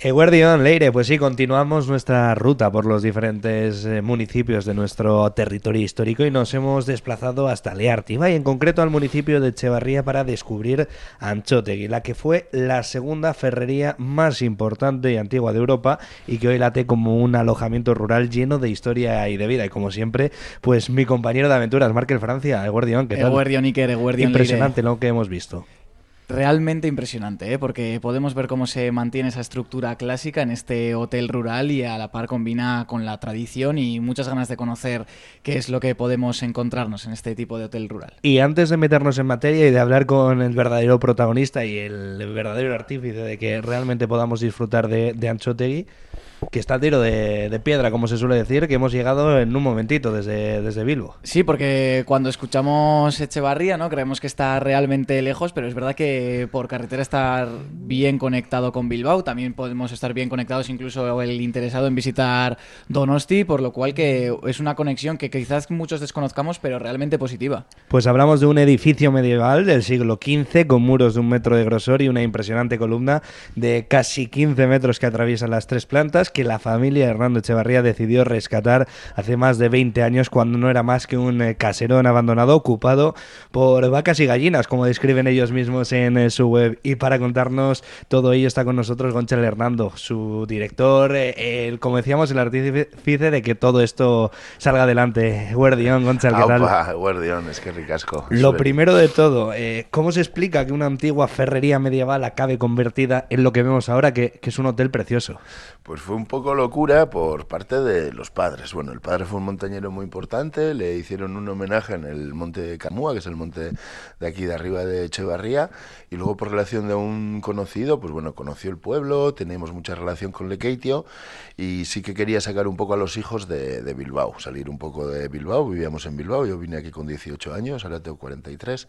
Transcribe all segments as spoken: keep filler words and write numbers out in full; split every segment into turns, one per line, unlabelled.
Eguerdión, Leire, pues sí, continuamos nuestra ruta por los diferentes eh, municipios de nuestro territorio histórico y nos hemos desplazado hasta Leartiba y en concreto al municipio de Etxebarria para descubrir Antxótegui, la que fue la segunda ferrería más importante y antigua de Europa y que hoy late como un alojamiento rural lleno de historia y de vida. Y como siempre, pues mi compañero de aventuras, Markel Francia. Eguerdión, ¿qué tal?
Eguerdión Iker, Eguerdión
Impresionante
Leire.
lo que hemos visto.
Realmente impresionante, ¿eh? Porque podemos ver cómo se mantiene esa estructura clásica en este hotel rural y a la par combina con la tradición y muchas ganas de conocer qué es lo que podemos encontrarnos en este tipo de hotel rural.
Y antes de meternos en materia y de hablar con el verdadero protagonista y el verdadero artífice de que realmente podamos disfrutar de, de Antxótegui, que está al tiro de, de piedra, como se suele decir, que hemos llegado en un momentito desde, desde Bilbo.
Sí, porque cuando escuchamos Etxebarria, ¿no? Creemos que está realmente lejos, pero es verdad que por carretera estar bien conectado con Bilbao, también podemos estar bien conectados, incluso el interesado en visitar Donosti, por lo cual que es una conexión que quizás muchos desconozcamos, pero realmente positiva.
Pues hablamos de un edificio medieval del siglo quince con muros de un metro de grosor y una impresionante columna de casi quince metros que atraviesan las tres plantas, que la familia Hernando Etxebarria decidió rescatar hace más de veinte años cuando no era más que un eh, caserón abandonado ocupado por vacas y gallinas, como describen ellos mismos en eh, su web. Y para contarnos todo ello está con nosotros Gonchal Hernando, su director, eh, el, como decíamos, el artífice de que todo esto salga adelante. Guardión, Gonchal, ¿qué tal?
Aupa, Guardión, es que ricasco.
Lo Suele. Primero de todo, eh, ¿cómo se explica que una antigua ferrería medieval acabe convertida en lo que vemos ahora, que, que es un hotel precioso?
Pues fue un poco locura por parte de los padres. Bueno, el padre fue un montañero muy importante, le hicieron un homenaje en el monte de Camúa, que es el monte de aquí de arriba de Etxebarria, y luego por relación de un conocido, pues bueno, conoció el pueblo, teníamos mucha relación con Lekeitio, y sí que quería sacar un poco a los hijos de, de Bilbao, salir un poco de Bilbao, vivíamos en Bilbao, yo vine aquí con dieciocho años, ahora tengo cuarenta y tres,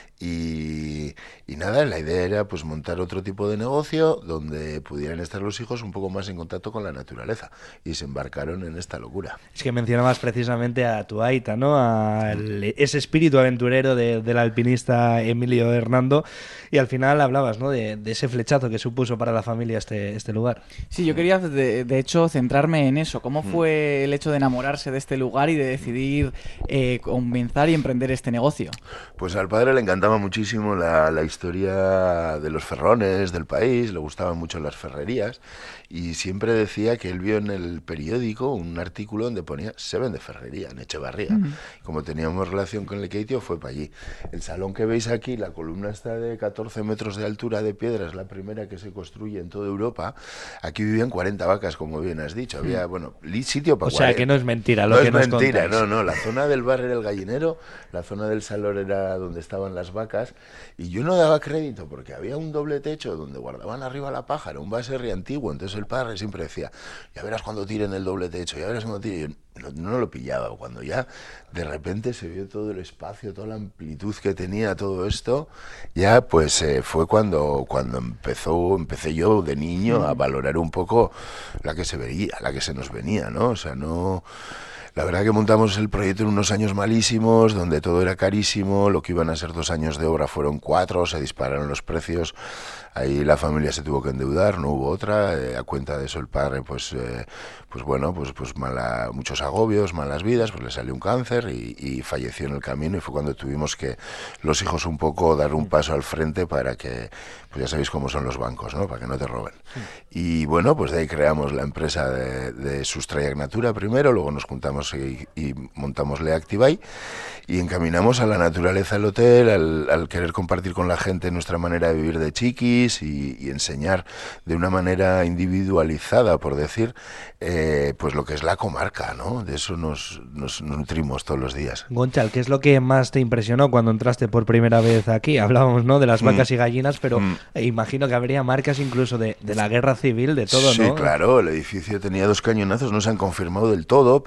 y, y nada, la idea era pues montar otro tipo de negocio donde pudieran estar los hijos un poco más en contacto con la naturaleza, y se embarcaron en esta locura.
Es que mencionabas precisamente a tu aita, ¿no? A el, ese espíritu aventurero de, del alpinista Emilio Hernando, y al final hablabas, ¿no? De, de ese flechazo que supuso para la familia este, este lugar.
Sí, yo quería de, de hecho centrarme en eso. ¿Cómo fue el hecho de enamorarse de este lugar y de decidir eh, comenzar y emprender este negocio?
Pues al padre le encantaba muchísimo la, la historia de los ferrones del país, le gustaban mucho las ferrerías, y siempre decía que él vio en el periódico un artículo donde ponía se vende ferrería en Etxebarria. Mm. Como teníamos relación con Lekeitio, fue para allí. El salón que veis aquí, la columna está de catorce metros de altura de piedra, es la primera que se construye en toda Europa. Aquí vivían cuarenta vacas, como bien has dicho. Había, bueno, sitio para
O sea,
cuarenta.
Que no es mentira lo
no
que
es
nos
mentira,
contáis.
no, no. La zona del bar era el gallinero, la zona del salón era donde estaban las vacas, y yo no daba crédito porque había un doble techo donde guardaban arriba la paja, era un baserri antiguo, entonces el padre siempre decía, ya verás cuando tiren el doble techo, ya verás cuando tiren. Yo no, no lo pillaba, cuando ya de repente se vio todo el espacio, toda la amplitud que tenía todo esto, ya pues eh, fue cuando, cuando empezó, empecé yo de niño a valorar un poco la que se veía, la que se nos venía, ¿no? O sea, no... La verdad que montamos el proyecto en unos años malísimos, donde todo era carísimo, lo que iban a ser dos años de obra fueron cuatro, se dispararon los precios, ahí la familia se tuvo que endeudar, no hubo otra, eh, a cuenta de eso el padre, pues, eh, pues bueno, pues, pues mala, muchos agobios, malas vidas, pues le salió un cáncer y, y falleció en el camino, y fue cuando tuvimos que los hijos un poco dar un paso al frente para que, pues ya sabéis cómo son los bancos, ¿no? Para que no te roben. Sí. Y bueno, pues de ahí creamos la empresa de, de Sustraiac Natura primero, luego nos juntamos y, y montamos Leactivai y encaminamos a la naturaleza el hotel, al, al querer compartir con la gente nuestra manera de vivir de chiquis y, y enseñar de una manera individualizada, por decir, eh, pues lo que es la comarca, ¿no? De eso nos, nos nutrimos todos los días.
Gonchal, ¿qué es lo que más te impresionó cuando entraste por primera vez aquí? Hablábamos, ¿no?, de las vacas mm. y gallinas, pero mm. imagino que habría marcas incluso de, de la guerra civil, de todo,
sí,
¿no?
Sí, claro, el edificio tenía dos cañonazos, no se han confirmado del todo, pero bueno,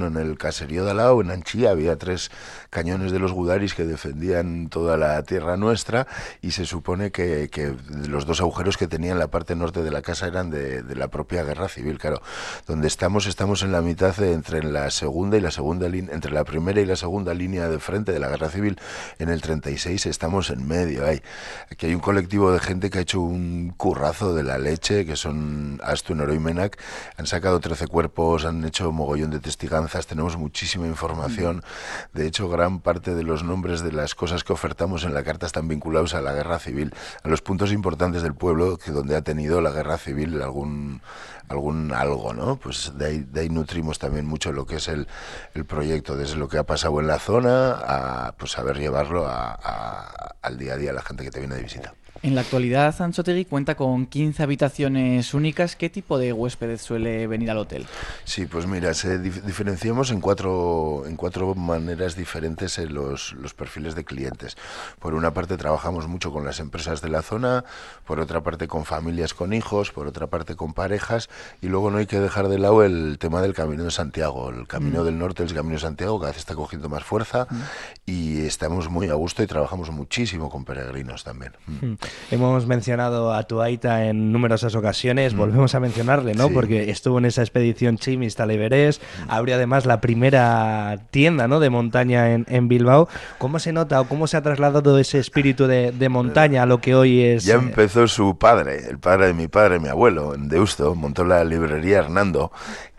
en el caserío de al lado, en Anchía, había tres cañones de los Gudaris que defendían toda la tierra nuestra, y se supone que, que los dos agujeros que tenía en la parte norte de la casa eran de, de la propia guerra civil. Claro, donde estamos, estamos en la mitad de, entre la segunda y la segunda línea, entre la primera y la segunda línea de frente de la guerra civil. En el treinta y seis estamos en medio. Hay, aquí hay un colectivo de gente que ha hecho un currazo de la leche, que son Astun, Oroimenak, han sacado trece cuerpos, han hecho mogollón de testiganzas, tenemos muchísima información. De hecho, gran parte de los nombres de las cosas que ofertamos en la carta están vinculados a la guerra civil, a los puntos importantes del pueblo que donde ha tenido la guerra civil algún algún algo, ¿no? Pues de ahí, de ahí nutrimos también mucho lo que es el, el proyecto, desde lo que ha pasado en la zona a pues saber llevarlo a, a, al día a día a la gente que te viene de visita.
En la actualidad, Antxotegi cuenta con quince habitaciones únicas. ¿Qué tipo de huéspedes suele venir al hotel?
Sí, pues mira, se dif diferenciamos en cuatro, en cuatro maneras diferentes en los, los perfiles de clientes. Por una parte trabajamos mucho con las empresas de la zona, por otra parte con familias con hijos, por otra parte con parejas, y luego no hay que dejar de lado el tema del Camino de Santiago. El Camino mm. del Norte, el Camino de Santiago, cada vez está cogiendo más fuerza mm. y estamos muy a gusto y trabajamos muchísimo con peregrinos también. Mm.
Hemos mencionado a Tuaita en numerosas ocasiones, mm. volvemos a mencionarle, ¿no? Sí. Porque estuvo en esa expedición Chimista al Everest, mm. abrió además la primera tienda, ¿no?, de montaña en, en Bilbao. ¿Cómo se nota o cómo se ha trasladado ese espíritu de, de montaña a lo que hoy es...?
Ya empezó su padre, el padre de mi padre, mi abuelo, en Deusto, montó la librería Hernando,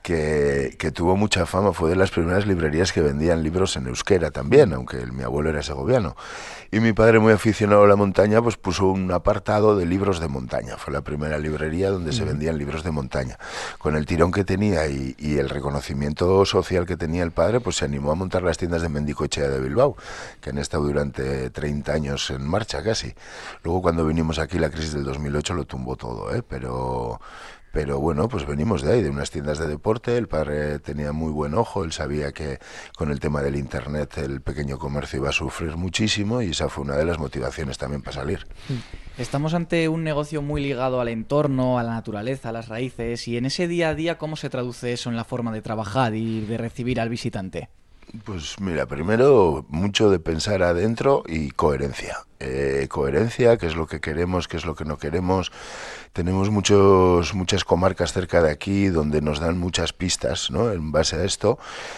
Que, que tuvo mucha fama, fue de las primeras librerías que vendían libros en euskera también, aunque el, mi abuelo era segoviano. Y mi padre, muy aficionado a la montaña, pues puso un apartado de libros de montaña. Fue la primera librería donde mm. se vendían libros de montaña. Con el tirón que tenía y, y el reconocimiento social que tenía el padre, pues se animó a montar las tiendas de Mendicoechea de Bilbao, que han estado durante treinta años en marcha casi. Luego, cuando vinimos aquí, la crisis del dos mil ocho lo tumbó todo, ¿eh? Pero... Pero bueno, pues venimos de ahí, de unas tiendas de deporte. El padre tenía muy buen ojo, él sabía que con el tema del internet el pequeño comercio iba a sufrir muchísimo, y esa fue una de las motivaciones también para salir.
Estamos ante un negocio muy ligado al entorno, a la naturaleza, a las raíces, y en ese día a día, ¿cómo se traduce eso en la forma de trabajar y de recibir al visitante?
Pues mira, primero mucho de pensar adentro y coherencia. Eh, coherencia, qué es lo que queremos, qué es lo que no queremos. Tenemos muchos, muchas comarcas cerca de aquí donde nos dan muchas pistas, ¿no?, en base a esto.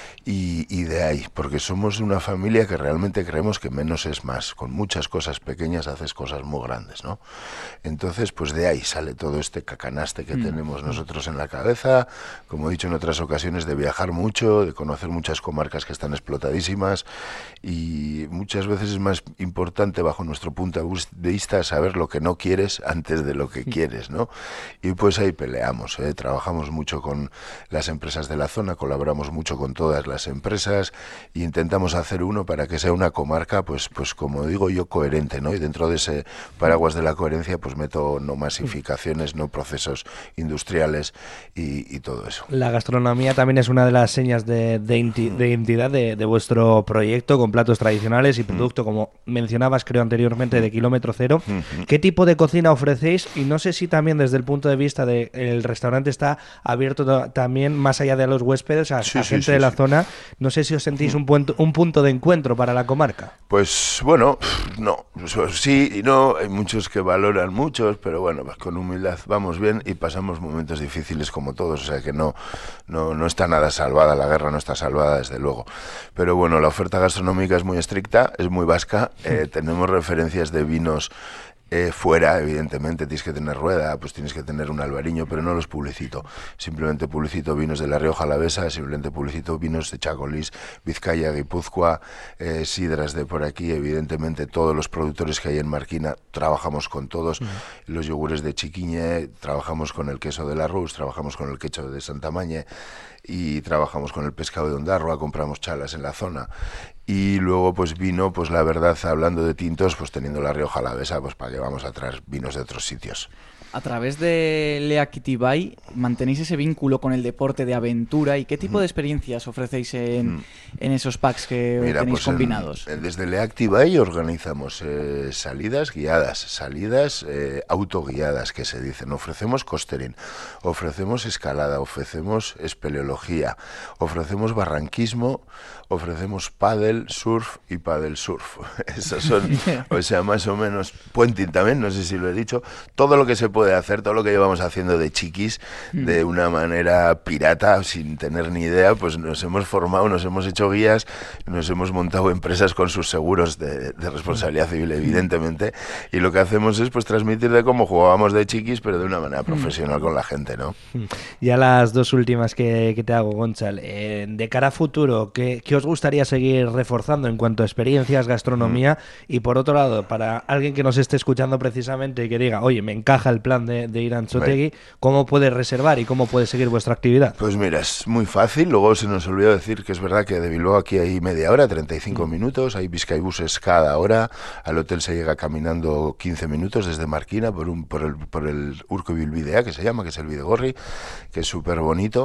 Y, y de ahí, porque somos una familia que realmente creemos que menos es más. Con muchas cosas pequeñas haces cosas muy grandes, ¿no? Entonces, pues de ahí sale todo este cacanaste que mm. tenemos nosotros en la cabeza. Como he dicho en otras ocasiones, de viajar mucho, de conocer muchas comarcas que están explotadísimas, y muchas veces es más importante, bajo nuestro punto de vista, saber lo que no quieres antes de lo que quieres, ¿no? Y pues ahí peleamos, ¿eh? Trabajamos mucho con las empresas de la zona, colaboramos mucho con todas las las empresas, e intentamos hacer uno para que sea una comarca, pues pues como digo yo, coherente, ¿no? Y dentro de ese paraguas de la coherencia, pues meto no masificaciones, no procesos industriales y, y todo eso.
La gastronomía también es una de las señas de, de, inti, de identidad de, de vuestro proyecto, con platos tradicionales y producto, como mencionabas, creo anteriormente, de kilómetro cero. ¿Qué tipo de cocina ofrecéis? Y no sé si también desde el punto de vista de el restaurante está abierto también más allá de los huéspedes, a, sí, a sí, gente sí, de la sí. zona. No sé si os sentís un punto, un punto de encuentro para la comarca.
Pues bueno, no, sí y no, hay muchos que valoran muchos, pero bueno, pues con humildad vamos bien y pasamos momentos difíciles como todos, o sea que no, no, no está nada salvada, la guerra no está salvada desde luego. Pero bueno, la oferta gastronómica es muy estricta, es muy vasca, eh, tenemos referencias de vinos Eh, fuera, evidentemente, tienes que tener Rueda, pues tienes que tener un Albariño, pero no los publicito. Simplemente publicito vinos de La Rioja Alavesa, simplemente publicito vinos de Chacolís, Vizcaya, Guipúzcoa, eh, sidras de por aquí, evidentemente todos los productores que hay en Marquina, trabajamos con todos, uh-huh. los yogures de Chiquiñe, trabajamos con el queso de la Rus, trabajamos con el queso de Santamañe, y trabajamos con el pescado de Ondarroa, compramos chalas en la zona. Y luego pues vino, pues la verdad, hablando de tintos, pues teniendo La Rioja Alavesa, pues para que vamos a traer vinos de otros sitios.
A través de Leakitibai mantenéis ese vínculo con el deporte de aventura y qué tipo de experiencias ofrecéis en, mm. en esos packs que Mira, tenéis pues combinados.
En, desde Leakitibai organizamos eh, salidas guiadas, salidas eh, autoguiadas que se dicen. Ofrecemos costering, ofrecemos escalada, ofrecemos espeleología, ofrecemos barranquismo, ofrecemos paddle, surf y paddle surf. Esos son, o sea, más o menos puenting también, no sé si lo he dicho, todo lo que se puede hacer, todo lo que llevamos haciendo de chiquis, mm. de una manera pirata, sin tener ni idea, pues nos hemos formado, nos hemos hecho guías, nos hemos montado empresas con sus seguros de, de responsabilidad civil, evidentemente, y lo que hacemos es pues transmitir de cómo jugábamos de chiquis, pero de una manera profesional con la gente, ¿no?
Y a las dos últimas que, que te hago, Gonzalo, eh, de cara a futuro, ¿qué, qué os gustaría seguir reforzando en cuanto a experiencias, gastronomía? Mm. Y por otro lado, para alguien que nos esté escuchando precisamente y que diga, oye, me encaja el plan de, de ir a Anzoátegui, ¿cómo puede reservar y cómo puede seguir vuestra actividad?
Pues mira, es muy fácil. Luego se nos olvidó decir que es verdad que de Bilbao aquí hay media hora, treinta y cinco mm. minutos, hay Bizkaibuses cada hora, al hotel se llega caminando quince minutos desde Marquina por un por el, por el Urco Bilbidea, que se llama, que es el Bidegorri, que es súper bonito.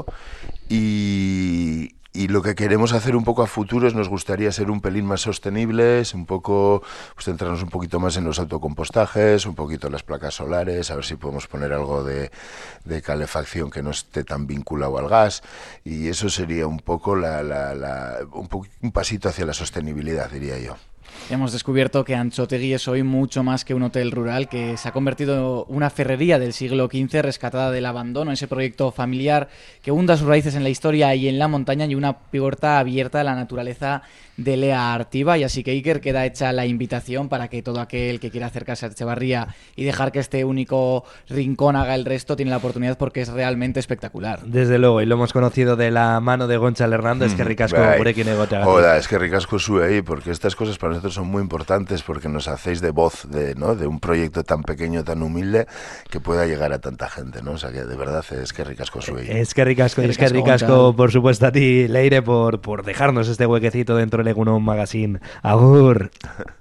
Y... Y lo que queremos hacer un poco a futuro es, nos gustaría ser un pelín más sostenibles, un poco, pues centrarnos un poquito más en los autocompostajes, un poquito en las placas solares, a ver si podemos poner algo de, de calefacción que no esté tan vinculado al gas, y eso sería un poco la, la, la, un, po- un pasito hacia la sostenibilidad, diría yo.
Hemos descubierto que Anzoátegui es hoy mucho más que un hotel rural, que se ha convertido en una ferrería del siglo quince rescatada del abandono, ese proyecto familiar que hunda sus raíces en la historia y en la montaña, y una puerta abierta a la naturaleza de Lea Artiba. Y así que, Iker, queda hecha la invitación para que todo aquel que quiera acercarse a Etxebarria y dejar que este único rincón haga el resto tiene la oportunidad, porque es realmente espectacular.
Desde luego, y lo hemos conocido de la mano de Gonzalo Hernando. Es que ricasco gurekin egotea.
Joda, es que ricasco sube ahí, porque estas cosas para nosotros son muy importantes, porque nos hacéis de voz de, ¿no?, de un proyecto tan pequeño, tan humilde, que pueda llegar a tanta gente, ¿no? O sea que de verdad es que ricasco sube ahí.
Es que ricasco, es que ricasco, por supuesto, a ti, Leire, por, por dejarnos este huequecito dentro del Egunon Magazine. Agur.